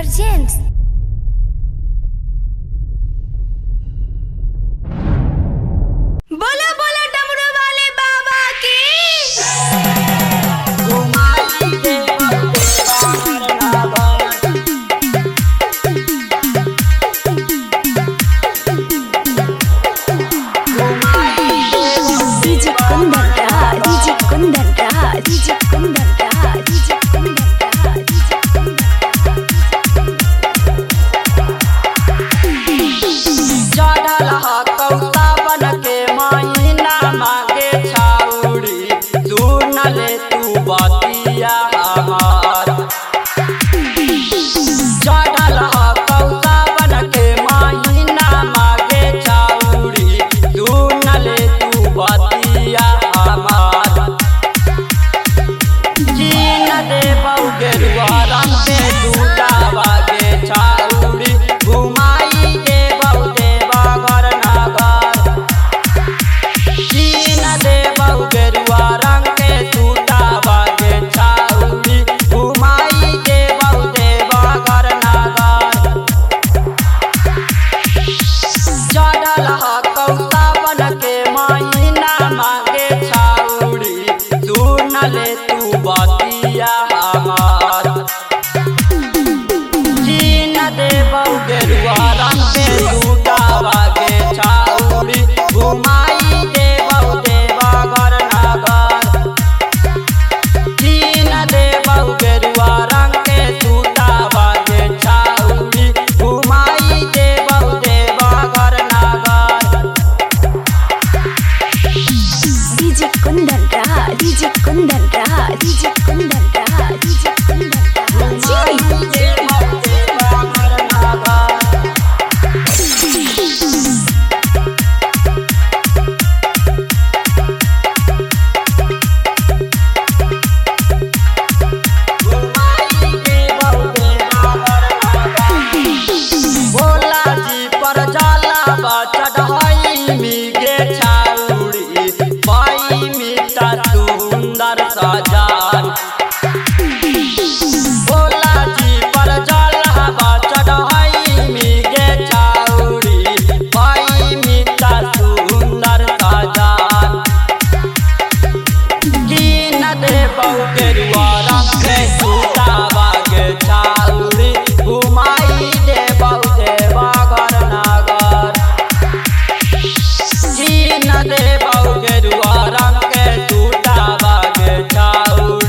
presents. बोलो बोलो डमरू वाले बाबा की। DJ Kundan Raj, DJ Kundan Raj, DJ Kundan Raj, DJ Kundan Raj, DJ चढ़ल कौता बन के महीना मांगे छाउड़ी सुन ले तू बतिया हमार। चढ़ल कौता बन के महीना मांगे छाउड़ी सुन ले तू बतिया हमार। जीन दे बहु गेरुआ रंग पे दूटा बागे छाउड़ी घुमाई दे बहु देवा घर नगर। जीन दे बहु गेरुआ रंग के दूटा बागे छाउड़ी घुमाई दे बहु देवा घर नगर। चढ़ल कौता बन के महीना मांगे छाउड़ी सुन ले तू बतिया हमार। जीन दे बहु गेरुआ रंग पे दूटा बागे छाउड़ी घुमाई दे बहु देवा घर नगर। जीन दे बहु गेरुआ रंग के दूटा बागे छाउड़ी घुमाई दे बहु देवा घर नगर। DJ Kundan Raj, DJ Kundan Raj, DJ Kundan Raj, DJ Kundan Raj. Bhola ji पर जाला चढ़ाई मिगे छाउड़ी पाई मिटा सुंदर सजान।